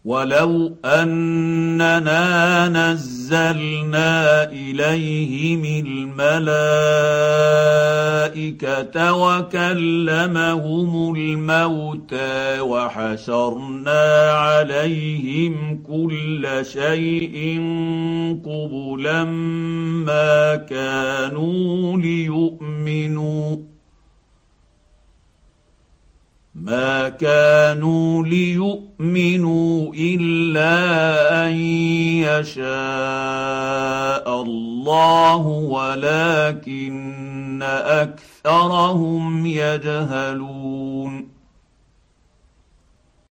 ولو اننا نزلنا اليهم الملائكه وكلمهم الموتى وحشرنا عليهم كل شيء قبلا ما كانوا ليؤمنوا الا ان يشاء الله ولكن اكثرهم يجهلون.